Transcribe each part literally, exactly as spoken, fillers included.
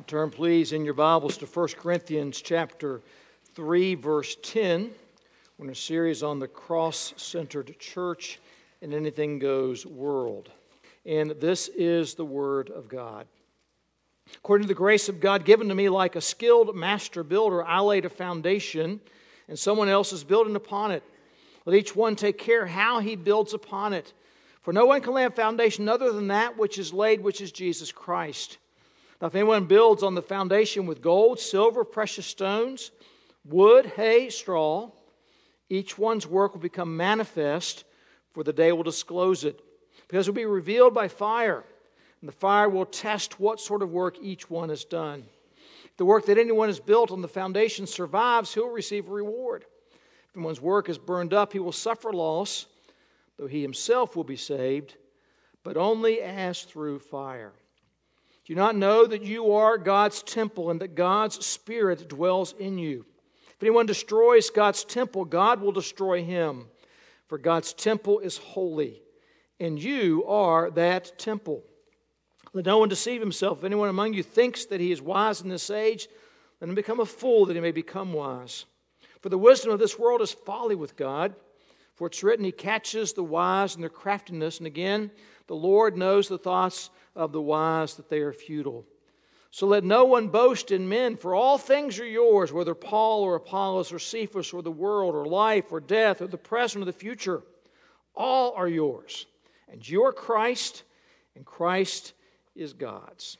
Turn, please, in your Bibles to First Corinthians chapter three, verse ten. We're in a series on the cross-centered church and anything goes world. And this is the Word of God. According to the grace of God given to me, like a skilled master builder, I laid a foundation, and someone else is building upon it. Let each one take care how he builds upon it. For no one can lay a foundation other than that which is laid, which is Jesus Christ. Now, if anyone builds on the foundation with gold, silver, precious stones, wood, hay, straw, each one's work will become manifest, for the day will disclose it. Because it will be revealed by fire, and the fire will test what sort of work each one has done. If the work that anyone has built on the foundation survives, he will receive a reward. If anyone's work is burned up, he will suffer loss, though he himself will be saved, but only as through fire. Do you not know that you are God's temple and that God's Spirit dwells in you? If anyone destroys God's temple, God will destroy him. For God's temple is holy, and you are that temple. Let no one deceive himself. If anyone among you thinks that he is wise in this age, let him become a fool that he may become wise. For the wisdom of this world is folly with God. For it's written, He catches the wise in their craftiness. And again, the Lord knows the thoughts of the wise, that they are futile. So let no one boast in men, for all things are yours, whether Paul or Apollos or Cephas or the world or life or death or the present or the future. All are yours. And you are Christ, and Christ is God's.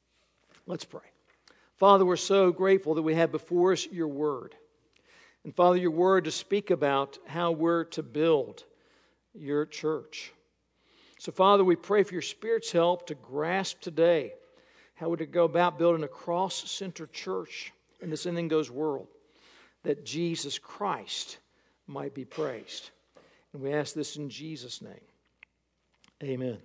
Let's pray. Father, we're so grateful that we have before us your word. And Father, your word to speak about how we're to build your church. So Father, we pray for your Spirit's help to grasp today how we're to go about building a cross-centered church in this anything goes world, that Jesus Christ might be praised. And we ask this in Jesus' name. Amen.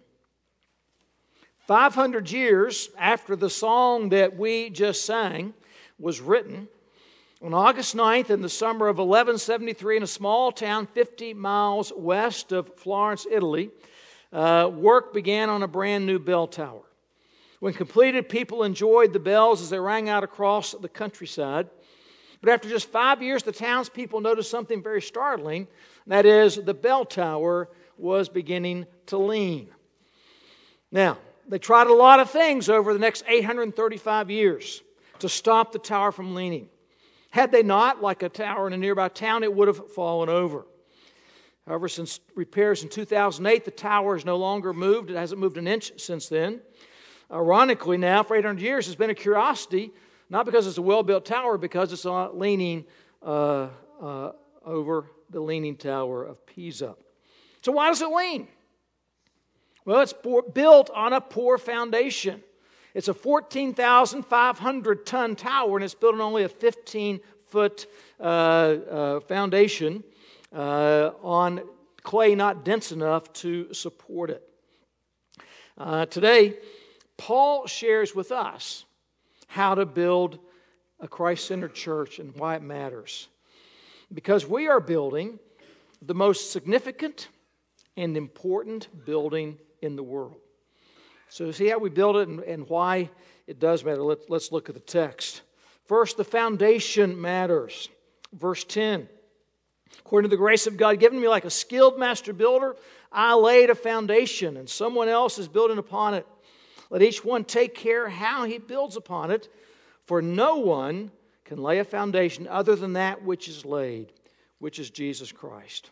five hundred years after the song that we just sang was written, on August ninth in the summer of eleven seventy-three in a small town fifty miles west of Florence, Italy, uh, work began on a brand new bell tower. When completed, people enjoyed the bells as they rang out across the countryside. But after just five years, the townspeople noticed something very startling. That is, the bell tower was beginning to lean. Now, they tried a lot of things over the next eight hundred thirty-five years to stop the tower from leaning. Had they not, like a tower in a nearby town, it would have fallen over. However, since repairs in two thousand eight, the tower has no longer moved. It hasn't moved an inch since then. Ironically now, for eight hundred years, it's been a curiosity, not because it's a well-built tower, because it's not leaning uh, uh, over the Leaning Tower of Pisa. So why does it lean? Well, it's built on a poor foundation. It's a fourteen thousand five hundred ton tower, and it's built on only a fifteen-foot uh, uh, foundation uh, on clay not dense enough to support it. Uh, today, Paul shares with us how to build a Christ-centered church and why it matters. Because we are building the most significant and important building in the world. So see how we build it and, and why it does matter. Let, let's look at the text. First, the foundation matters. Verse ten. According to the grace of God given me like a skilled master builder, I laid a foundation, and someone else is building upon it. Let each one take care how he builds upon it, for no one can lay a foundation other than that which is laid, which is Jesus Christ.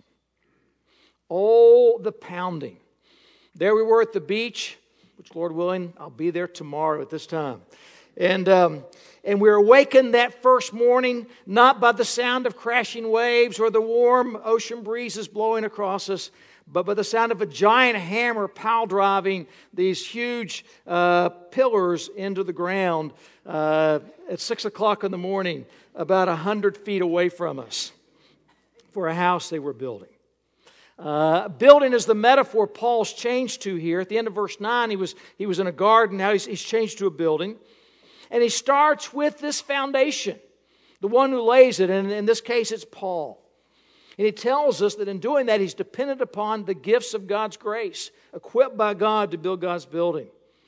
Oh, the pounding. There we were at the beach, which, Lord willing, I'll be there tomorrow at this time. And um, and we were awakened that first morning, not by the sound of crashing waves or the warm ocean breezes blowing across us, but by the sound of a giant hammer pile driving these huge uh, pillars into the ground uh, at six o'clock in the morning, about a hundred feet away from us, for a house they were building. Uh, building is the metaphor Paul's changed to here. At the end of verse nine, he was, he was in a garden. Now he's, he's changed to a building. And he starts with this foundation, the one who lays it. And in this case, it's Paul. And he tells us that in doing that, he's dependent upon the gifts of God's grace, equipped by God to build God's building.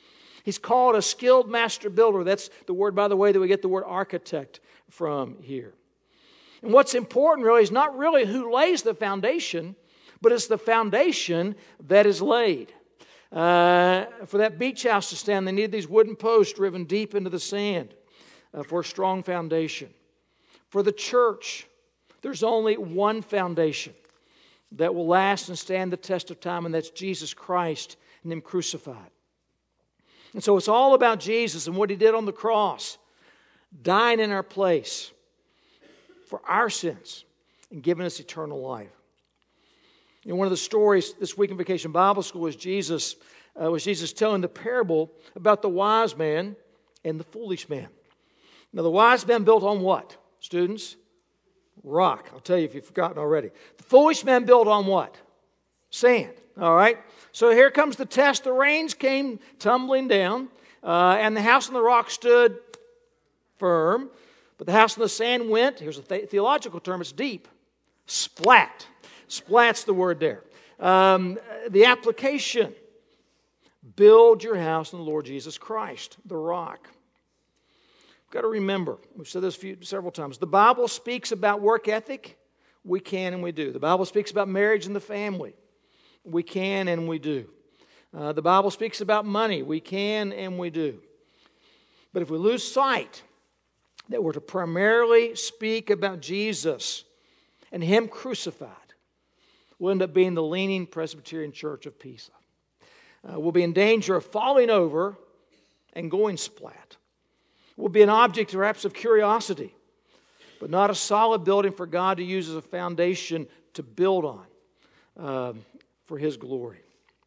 He's called a skilled master builder. That's the word, by the way, that we get the word architect from here. And what's important really is not really who lays the foundation, but it's the foundation that is laid. Uh, for that beach house to stand, they needed these wooden posts driven deep into the sand uh, for a strong foundation. For the church, there's only one foundation that will last and stand the test of time, and that's Jesus Christ and Him crucified. And so it's all about Jesus and what He did on the cross, dying in our place for our sins and giving us eternal life. You know, one of the stories this week in Vacation Bible School was Jesus, uh, was Jesus telling the parable about the wise man and the foolish man. Now, the wise man built on what, students? Rock. I'll tell you if you've forgotten already. The foolish man built on what? Sand. All right? So here comes the test. The rains came tumbling down, uh, and the house on the rock stood firm. But the house on the sand went, here's a the- theological term, it's deep, splat. Splat's the word there. Um, the application, build your house on the Lord Jesus Christ, the rock. We've got to remember, we've said this few, several times, the Bible speaks about work ethic, we can and we do. The Bible speaks about marriage and the family, we can and we do. Uh, the Bible speaks about money, we can and we do. But if we lose sight that we're to primarily speak about Jesus and Him crucified, we'll end up being the leaning Presbyterian Church of Pisa. Uh, we'll be in danger of falling over and going splat. We'll be an object perhaps of curiosity, but not a solid building for God to use as a foundation to build on uh, for His glory.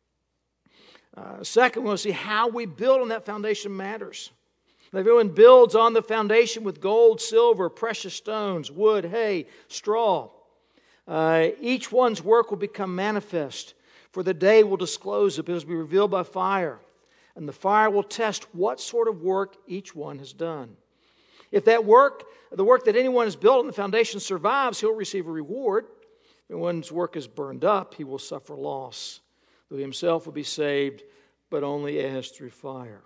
Uh, second, we'll see how we build on that foundation matters. Now, everyone builds on the foundation with gold, silver, precious stones, wood, hay, straw. Uh, each one's work will become manifest, for the day will disclose it. It will be revealed by fire, and the fire will test what sort of work each one has done. If that work, the work that anyone has built on the foundation survives, he'll receive a reward. If anyone's work is burned up, he will suffer loss, though he himself will be saved, but only as through fire.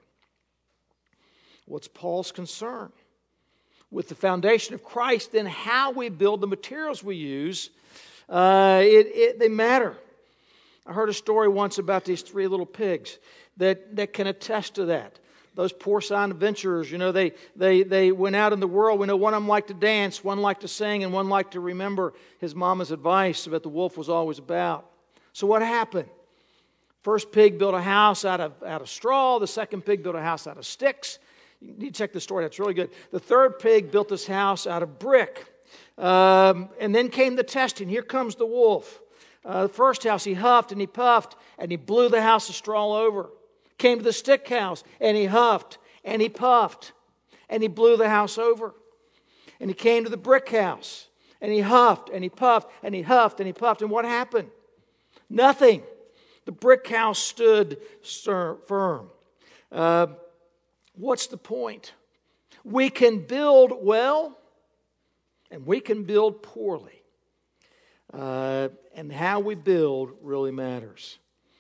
What's Paul's concern? With the foundation of Christ, then how we build, the materials we use, uh, it, it, they matter. I heard a story once about these three little pigs that, that can attest to that. Those porcine adventurers, you know, they, they, they went out in the world. We know one of them liked to dance, one liked to sing, and one liked to remember his mama's advice about the wolf was always about. So what happened? First pig built a house out of, out of straw. The second pig built a house out of sticks. You need to check the story. That's really good. The third pig built this house out of brick. Um, and then came the testing. Here comes the wolf. Uh, the first house, he huffed and he puffed, and he blew the house of straw over. Came to the stick house, and he huffed and he puffed, and he blew the house over. And he came to the brick house, and he huffed and he puffed, and he huffed and he puffed. And what happened? Nothing. The brick house stood firm. Uh, what's the point? We can build well, and we can build poorly. Uh, and how we build really matters.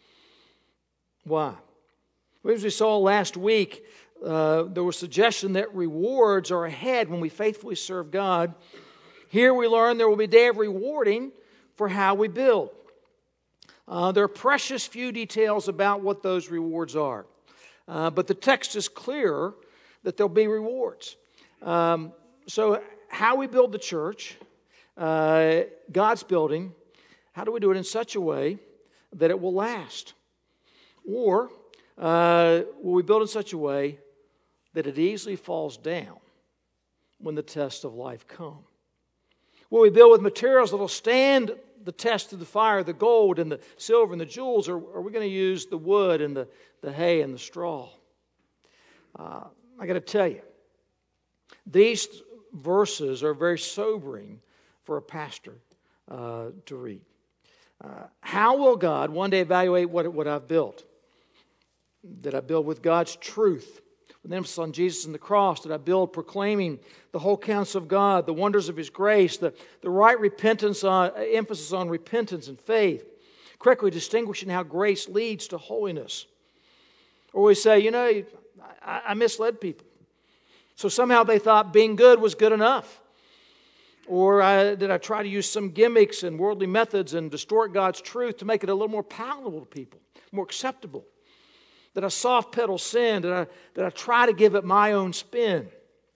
Why? As we saw last week, uh, there was suggestion that rewards are ahead when we faithfully serve God. Here we learn there will be a day of rewarding for how we build. Uh, there are precious few details about what those rewards are. Uh, but the text is clear that there'll be rewards. Um, so how we build the church, uh, God's building, how do we do it in such a way that it will last? Or uh, will we build in such a way that it easily falls down when the tests of life come? Will we build with materials that will stand the test of the fire, the gold and the silver and the jewels, or are we going to use the wood and the, the hay and the straw? Uh, I got to tell you, these verses are very sobering for a pastor uh, to read. Uh, how will God one day evaluate what, what I've built? Did I build with God's truth, with emphasis on Jesus and the cross? Did I build proclaiming the whole counsel of God, the wonders of His grace, the, the right repentance, on, emphasis on repentance and faith, correctly distinguishing how grace leads to holiness? Or we say, you know, I, I misled people. So somehow they thought being good was good enough. Or I, did I try to use some gimmicks and worldly methods and distort God's truth to make it a little more palatable to people, more acceptable? Did I soft pedal sin? Did I, did I try to give it my own spin?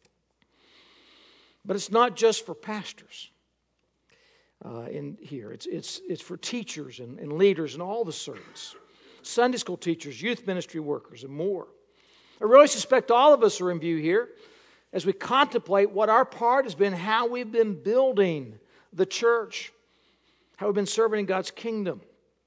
But it's not just for pastors uh, in here. It's, it's, it's for teachers and, and leaders and all the servants, Sunday school teachers, youth ministry workers, and more. I really suspect all of us are in view here as we contemplate what our part has been, how we've been building the church, how we've been serving in God's kingdom.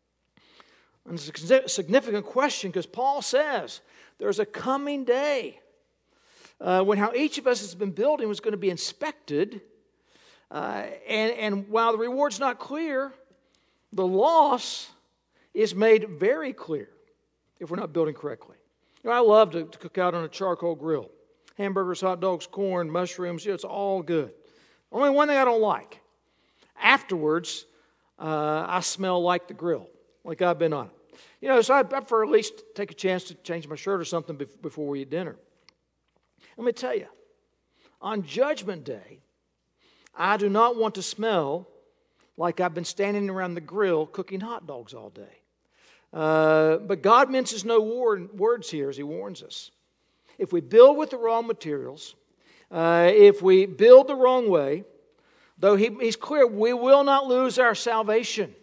And it's a significant question because Paul says there's a coming day uh, when how each of us has been building was going to be inspected. Uh, and, and while the reward's not clear, the loss is made very clear if we're not building correctly. You know, I love to, to cook out on a charcoal grill. Hamburgers, hot dogs, corn, mushrooms, you know, it's all good. Only one thing I don't like. Afterwards, uh, I smell like the grill, like I've been on it. You know, so I prefer at least take a chance to change my shirt or something before we eat dinner. Let me tell you, on Judgment Day, I do not want to smell like I've been standing around the grill cooking hot dogs all day. Uh, but God minces no word, words here as He warns us. If we build with the wrong materials, uh, if we build the wrong way, though he, He's clear, we will not lose our salvation.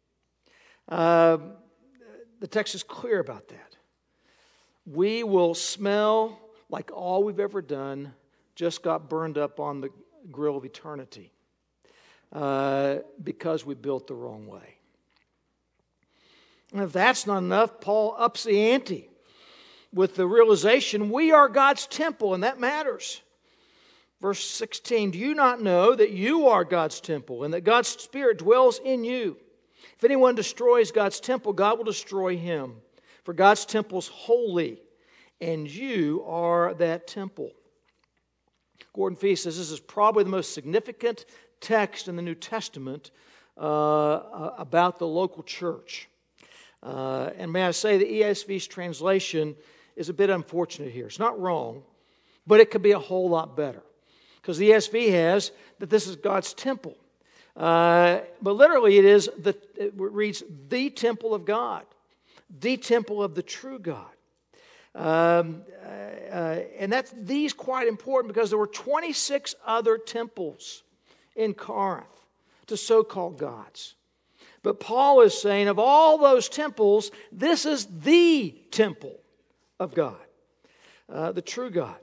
Uh, the text is clear about that. We will smell like all we've ever done just got burned up on the grill of eternity uh, because we built the wrong way. And if that's not enough, Paul ups the ante with the realization we are God's temple, and that matters. Verse sixteen, do you not know that you are God's temple and that God's Spirit dwells in you? If anyone destroys God's temple, God will destroy him. For God's temple is holy, and you are that temple. Gordon Fee says this is probably the most significant text in the New Testament uh, about the local church. Uh, and may I say the E S V's translation is a bit unfortunate here. It's not wrong, but it could be a whole lot better. Because the E S V has that this is God's temple. Uh, but literally it is, the, it reads, the temple of God. The temple of the true God. Um, uh, uh, and that's these quite important because there were twenty-six other temples in Corinth to so-called gods. But Paul is saying of all those temples, this is the temple of God, uh, the true God.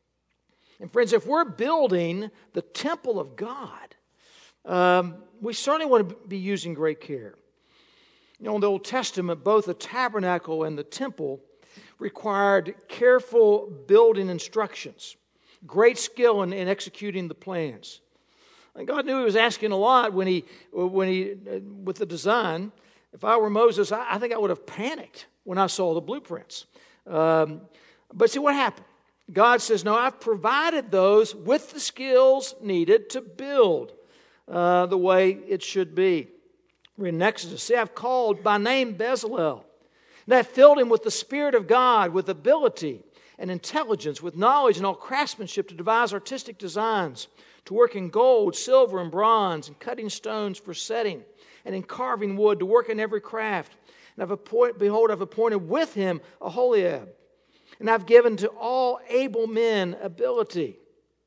And friends, if we're building the temple of God, um, we certainly want to be using great care. You know, in the Old Testament, both the tabernacle and the temple required careful building instructions, great skill in, in executing the plans. And God knew He was asking a lot when He, when He, with the design. If I were Moses, I, I think I would have panicked when I saw the blueprints. Um, but see what happened? God says, no, I've provided those with the skills needed to build uh, the way it should be. We're in Exodus. See, I've called by name Bezalel. And I've filled him with the Spirit of God, with ability and intelligence, with knowledge and all craftsmanship to devise artistic designs, to work in gold, silver, and bronze, and cutting stones for setting, and in carving wood, to work in every craft. And I've appointed, behold, I've appointed with him Aholiab, and I've given to all able men ability.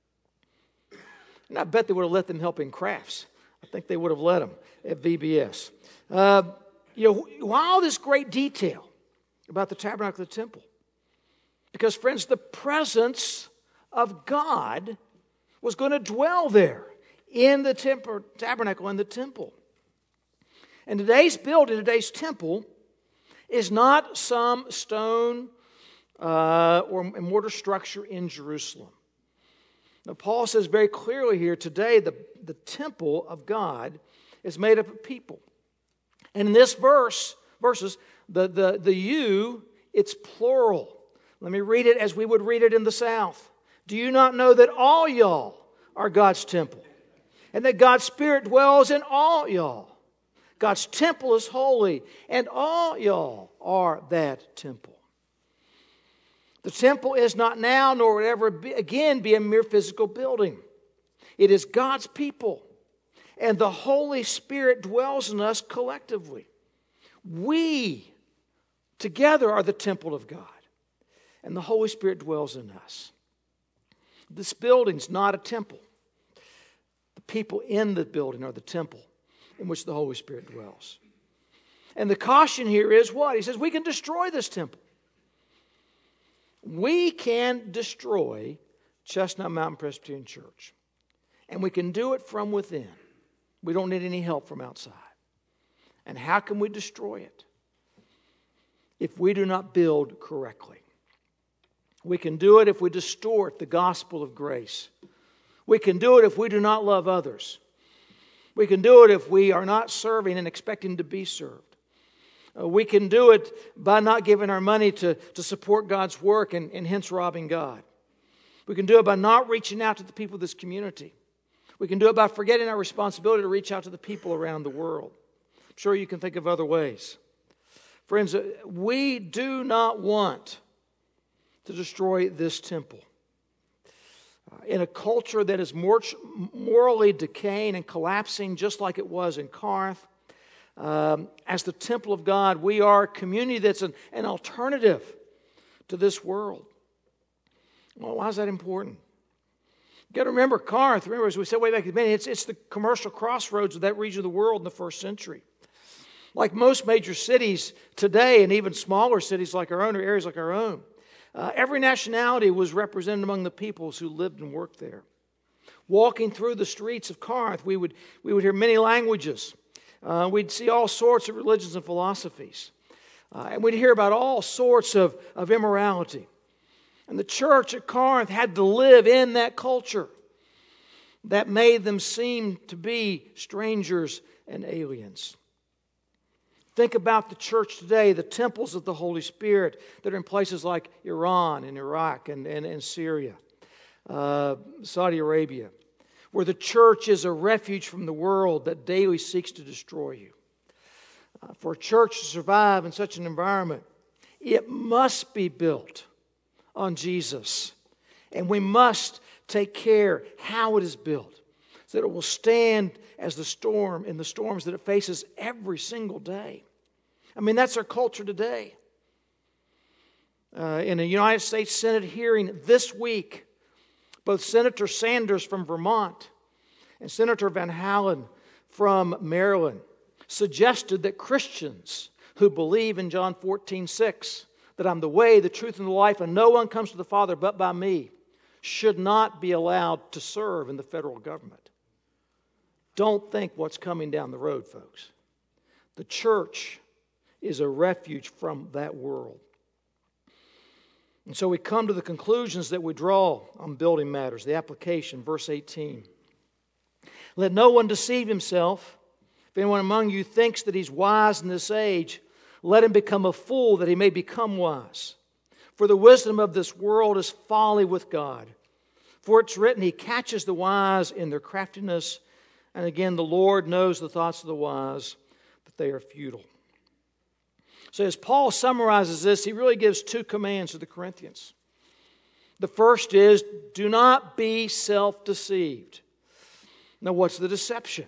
And I bet they would have let them help in crafts. I think they would have let them at V B S. Uh, you know, all this great detail about the tabernacle of the temple. Because, friends, the presence of God was going to dwell there in the temple, tabernacle and the temple. And today's building, today's temple, is not some stone uh, or mortar structure in Jerusalem. Now, Paul says very clearly here, today the, the temple of God is made up of people. And in this verse, verses, the, the, the you, it's plural. Let me read it as we would read it in the South. Do you not know that all y'all are God's temple? And that God's Spirit dwells in all y'all? God's temple is holy, and all y'all are that temple. The temple is not now, nor will it ever be, again be a mere physical building. It is God's people, and the Holy Spirit dwells in us collectively. We together are the temple of God, and the Holy Spirit dwells in us. This building's not a temple. The people in the building are the temple in which the Holy Spirit dwells. And the caution here is what? He says we can destroy this temple. We can destroy Chestnut Mountain Presbyterian Church. And we can do it from within. We don't need any help from outside. And how can we destroy it? If we do not build correctly. We can do it if we distort the gospel of grace. We can do it if we do not love others. We can do it if we are not serving and expecting to be served. Uh, we can do it by not giving our money to, to support God's work and, and hence robbing God. We can do it by not reaching out to the people of this community. We can do it by forgetting our responsibility to reach out to the people around the world. I'm sure you can think of other ways. Friends, we do not want to destroy this temple. Uh, in a culture that is more, morally decaying and collapsing just like it was in Corinth, um, as the temple of God, we are a community that's an, an alternative to this world. Well, why is that important? You've got to remember Corinth, remember as we said way back at the beginning, it's, it's the commercial crossroads of that region of the world in the first century. Like most major cities today, and even smaller cities like our own, or areas like our own, uh, every nationality was represented among the peoples who lived and worked there. Walking through the streets of Corinth, we would, we would hear many languages. Uh, we'd see all sorts of religions and philosophies. Uh, and we'd hear about all sorts of, of immorality. And the church at Corinth had to live in that culture that made them seem to be strangers and aliens. Think about the church today, the temples of the Holy Spirit that are in places like Iran and Iraq and, and, and Syria, uh, Saudi Arabia, where the church is a refuge from the world that daily seeks to destroy you. Uh, for a church to survive in such an environment, it must be built on Jesus. And we must take care how it is built so that it will stand as the storm in the storms that it faces every single day. I mean, that's our culture today. Uh, in a United States Senate hearing this week, both Senator Sanders from Vermont and Senator Van Hollen from Maryland suggested that Christians who believe in John fourteen six, that I'm the way, the truth, and the life, and no one comes to the Father but by me, should not be allowed to serve in the federal government. Don't think what's coming down the road, folks. The church is a refuge from that world. And so we come to the conclusions that we draw on building matters, the application, verse eighteen. Let no one deceive himself. If anyone among you thinks that he's wise in this age, let him become a fool that he may become wise. For the wisdom of this world is folly with God. For it's written, He catches the wise in their craftiness. And again, the Lord knows the thoughts of the wise, that they are futile. So as Paul summarizes this, he really gives two commands to the Corinthians. The first is, do not be self-deceived. Now, what's the deception?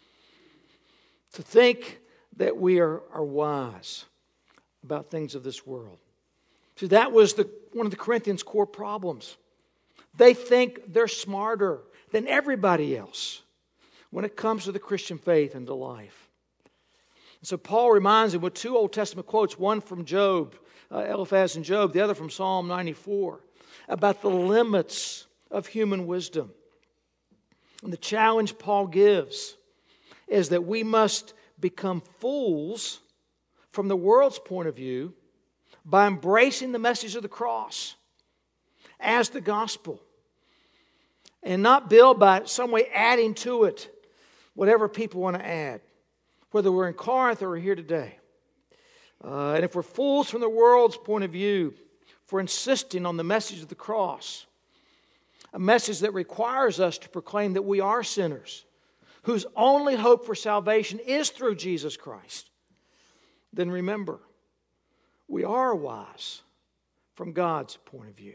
To think that we are, are wise about things of this world. See, that was the, one of the Corinthians' core problems. They think they're smarter than everybody else when it comes to the Christian faith and to life. And so Paul reminds them with two Old Testament quotes, one from Job, uh, Eliphaz and Job, the other from Psalm ninety-four, about the limits of human wisdom. And the challenge Paul gives is that we must become fools from the world's point of view by embracing the message of the cross as the gospel and not build by some way adding to it whatever people want to add, whether we're in Corinth or we're here today. Uh, and if we're fools from the world's point of view for insisting on the message of the cross, a message that requires us to proclaim that we are sinners, whose only hope for salvation is through Jesus Christ, then remember, we are wise from God's point of view.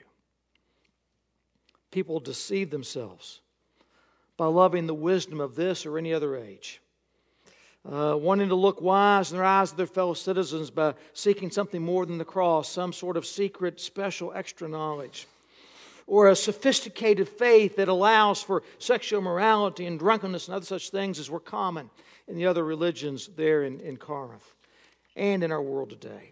People deceive themselves by loving the wisdom of this or any other age, uh, wanting to look wise in the eyes of their fellow citizens by seeking something more than the cross, some sort of secret, special, extra knowledge, or a sophisticated faith that allows for sexual immorality and drunkenness and other such things as were common in the other religions there in, in Corinth and in our world today.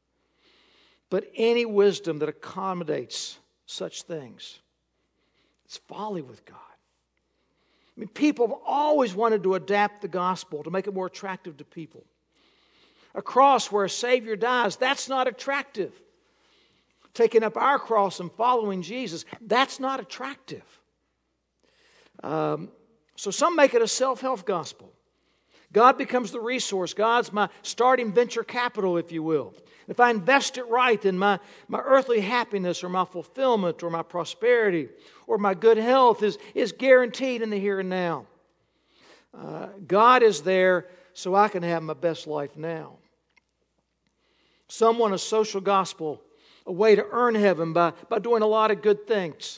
But any wisdom that accommodates such things, it's folly with God. I mean, people have always wanted to adapt the gospel to make it more attractive to people. A cross where a Savior dies, that's not attractive. Taking up our cross and following Jesus, that's not attractive. Um, so some make it a self-help gospel. God becomes the resource. God's my starting venture capital, if you will. If I invest it right, then my, my earthly happiness or my fulfillment or my prosperity or my good health is, is guaranteed in the here and now. Uh, God is there so I can have my best life now. Some want a social gospel, a way to earn heaven by, by doing a lot of good things.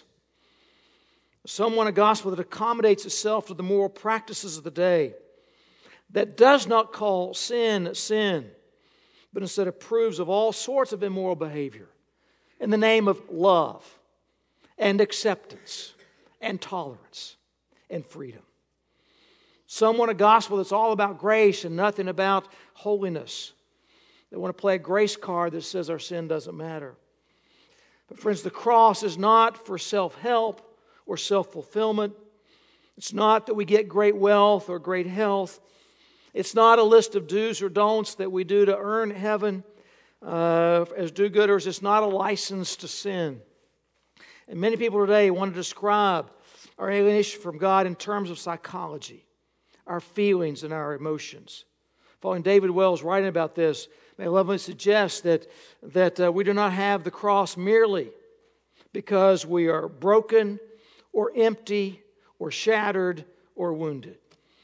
Some want a gospel that accommodates itself to the moral practices of the day, that does not call sin sin, but instead approves of all sorts of immoral behavior in the name of love and acceptance and tolerance and freedom. Some want a gospel that's all about grace and nothing about holiness. They want to play a grace card that says our sin doesn't matter. But friends, the cross is not for self-help or self-fulfillment. It's not that we get great wealth or great health. It's not a list of do's or don'ts that we do to earn heaven uh, as do-gooders. It's not a license to sin. And many people today want to describe our alienation from God in terms of psychology, our feelings and our emotions. Following David Wells writing about this, may I lovingly suggest that, that uh, we do not have the cross merely because we are broken or empty or shattered or wounded.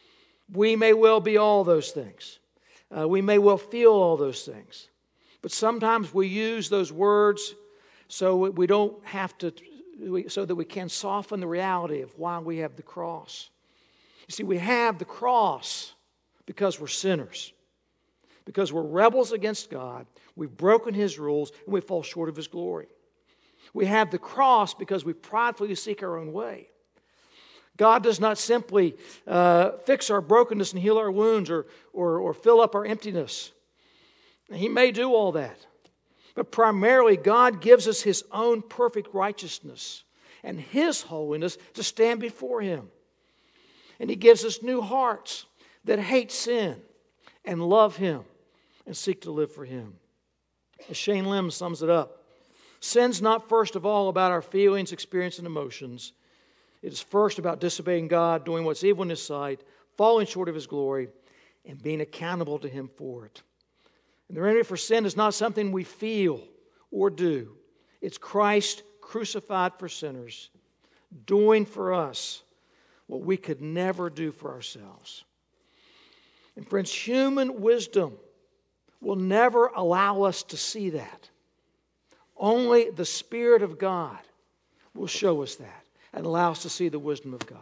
We may well be all those things. Uh, we may well feel all those things. But sometimes we use those words so we don't have to, so that we can soften the reality of why we have the cross. You see, we have the cross because we're sinners. Because we're rebels against God. We've broken His rules and we fall short of His glory. We have the cross because we pridefully seek our own way. God does not simply uh, fix our brokenness and heal our wounds or, or, or fill up our emptiness. He may do all that. But primarily, God gives us His own perfect righteousness and His holiness to stand before Him. And He gives us new hearts that hate sin and love Him and seek to live for Him. As Shane Lim sums it up, sin's not first of all about our feelings, experience, and emotions. It is first about disobeying God, doing what's evil in His sight, falling short of His glory, and being accountable to Him for it. And the remedy for sin is not something we feel or do. It's Christ crucified for sinners, doing for us what we could never do for ourselves. And friends, human wisdom will never allow us to see that. Only the Spirit of God will show us that and allow us to see the wisdom of God.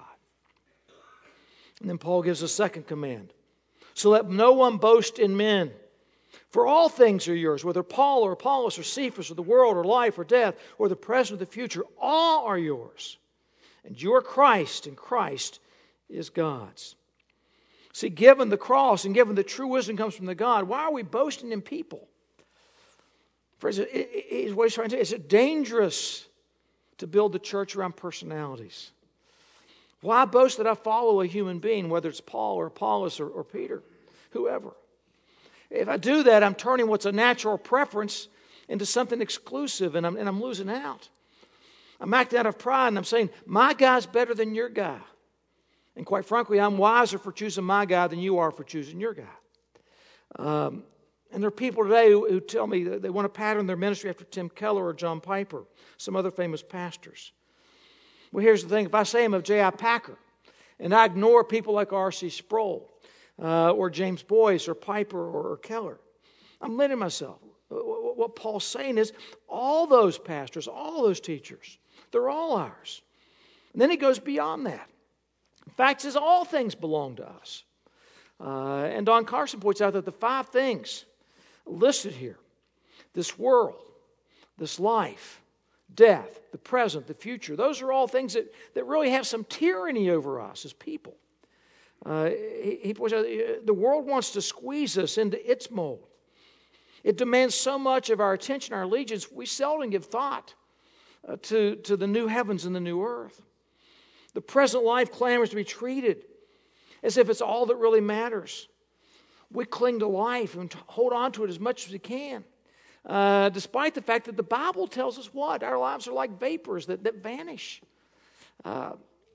And then Paul gives a second command. So let no one boast in men, for all things are yours, whether Paul or Apollos or Cephas or the world or life or death or the present or the future, all are yours. And you are Christ, and Christ is God's. See, given the cross and given the true wisdom comes from the God, why are we boasting in people? Friends, it, it, it, what he's trying to say, is it dangerous to build the church around personalities? Why boast that I follow a human being, whether it's Paul or Apollos or, or Peter, whoever? If I do that, I'm turning what's a natural preference into something exclusive, and I'm, and I'm losing out. I'm acting out of pride, and I'm saying, my guy's better than your guy. And quite frankly, I'm wiser for choosing my guy than you are for choosing your guy. Um, and there are people today who, who tell me that they want to pattern their ministry after Tim Keller or John Piper, some other famous pastors. Well, here's the thing. If I say I'm of J I Packer, and I ignore people like R C Sproul, uh, or James Boyce, or Piper, or, or Keller, I'm limiting myself. What, what Paul's saying is all those pastors, all those teachers, they're all ours. And then he goes beyond that. In fact, he says all things belong to us. Uh, and Don Carson points out that the five things listed here, this world, this life, death, the present, the future, those are all things that, that really have some tyranny over us as people. Uh, he, he points out the world wants to squeeze us into its mold. It demands so much of our attention, our allegiance, we seldom give thought uh, to, to the new heavens and the new earth. The present life clamors to be treated as if it's all that really matters. We cling to life and hold on to it as much as we can, uh, despite the fact that the Bible tells us what? Our lives are like vapors that, that vanish. Uh,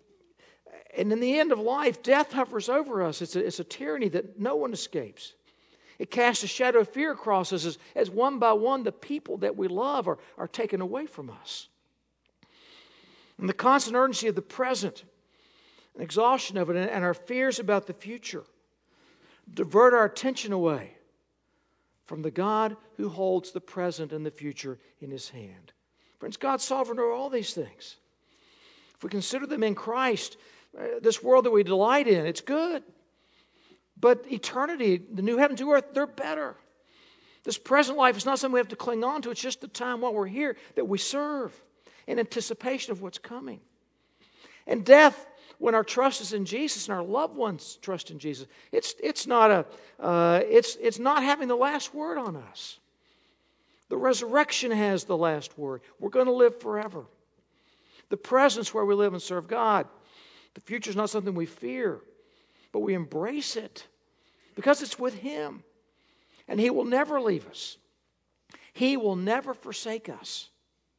and in the end of life, death hovers over us. It's a, it's a tyranny that no one escapes. It casts a shadow of fear across us as, as one by one the people that we love are, are taken away from us. And the constant urgency of the present, and exhaustion of it, and, and our fears about the future divert our attention away from the God who holds the present and the future in His hand. Friends, God's sovereign over all these things. If we consider them in Christ, uh, this world that we delight in, it's good. But eternity, the new heavens and new earth, they're better. This present life is not something we have to cling on to. It's just the time while we're here that we serve in anticipation of what's coming. And death, when our trust is in Jesus and our loved ones trust in Jesus, it's it's not a uh, it's it's not having the last word on us. The resurrection has the last word. We're going to live forever. The present's where we live and serve God. The future is not something we fear, but we embrace it because it's with Him. And He will never leave us. He will never forsake us.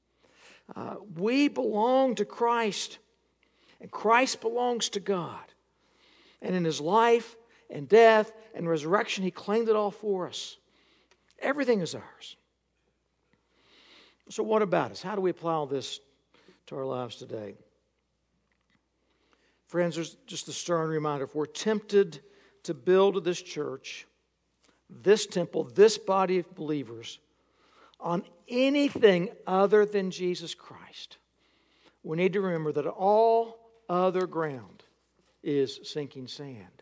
Uh, we belong to Christ, and Christ belongs to God. And in His life and death and resurrection, He claimed it all for us. Everything is ours. So what about us? How do we apply all this to our lives today? Friends, there's just a stern reminder. If we're tempted to build this church, this temple, this body of believers, on anything other than Jesus Christ, we need to remember that all other ground is sinking sand.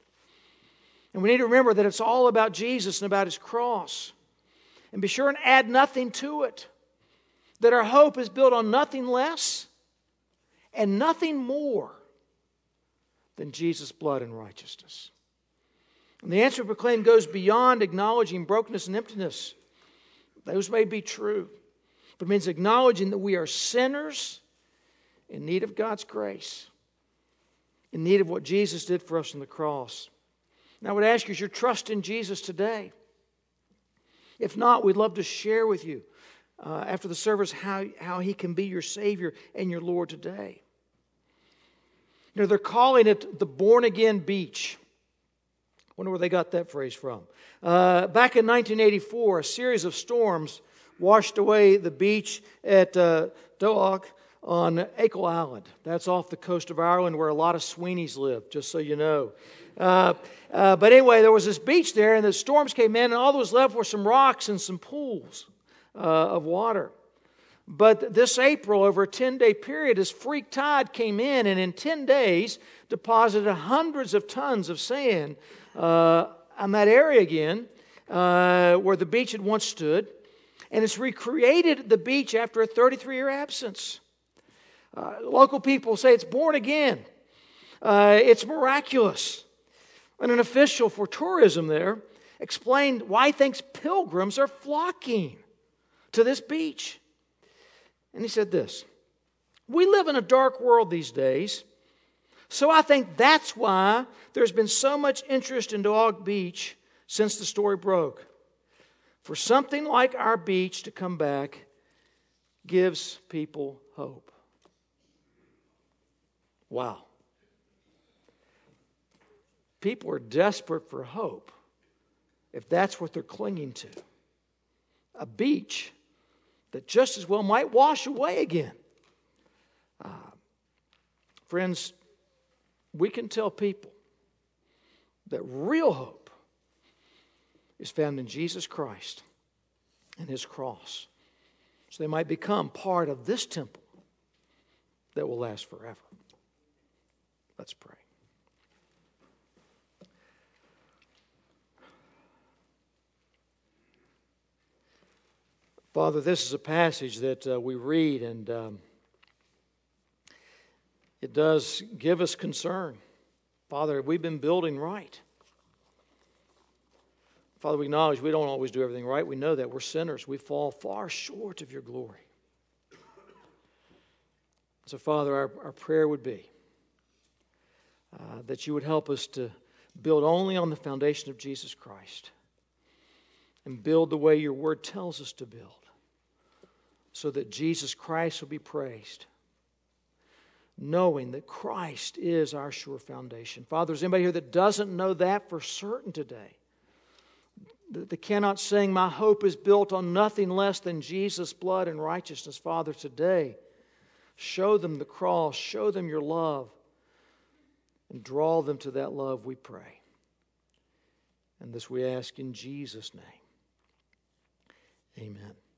And we need to remember that it's all about Jesus and about His cross. And be sure and add nothing to it. That our hope is built on nothing less and nothing more than Jesus' blood and righteousness. And the answer we proclaim goes beyond acknowledging brokenness and emptiness. Those may be true, but it means acknowledging that we are sinners in need of God's grace, in need of what Jesus did for us on the cross. Now I would ask you, is your trust in Jesus today? If not, we'd love to share with you uh, after the service how, how He can be your Savior and your Lord today. You know, they're calling it the born-again beach. I wonder where they got that phrase from. Uh, back in nineteen eighty-four, a series of storms washed away the beach at uh, Doag on Achill Island. That's off the coast of Ireland where a lot of Sweeneys live, just so you know. Uh, uh, but anyway, there was this beach there, and the storms came in, and all that was left were some rocks and some pools uh, of water. But this April, over a ten-day period, this freak tide came in, and in ten days deposited hundreds of tons of sand uh, on that area again, uh, where the beach had once stood. And it's recreated the beach after a thirty-three-year absence. Uh, local people say it's born again. Uh, it's miraculous. And an official for tourism there explained why he thinks pilgrims are flocking to this beach. And he said this: we live in a dark world these days, so I think that's why there's been so much interest in Doag Beach since the story broke. For something like our beach to come back gives people hope. Wow. People are desperate for hope if that's what they're clinging to. A beach that just as well might wash away again. Uh, friends, we can tell people that real hope is found in Jesus Christ and His cross, so they might become part of this temple that will last forever. Let's pray. Father, this is a passage that uh, we read, and um, it does give us concern. Father, have we been building right? Father, we acknowledge we don't always do everything right. We know that. We're sinners. We fall far short of your glory. So, Father, our, our prayer would be uh, that you would help us to build only on the foundation of Jesus Christ and build the way your word tells us to build, so that Jesus Christ will be praised, knowing that Christ is our sure foundation. Father, is anybody here that doesn't know that for certain today? They cannot sing, my hope is built on nothing less than Jesus' blood and righteousness. Father, today, show them the cross, show them your love, and draw them to that love, we pray. And this we ask in Jesus' name. Amen.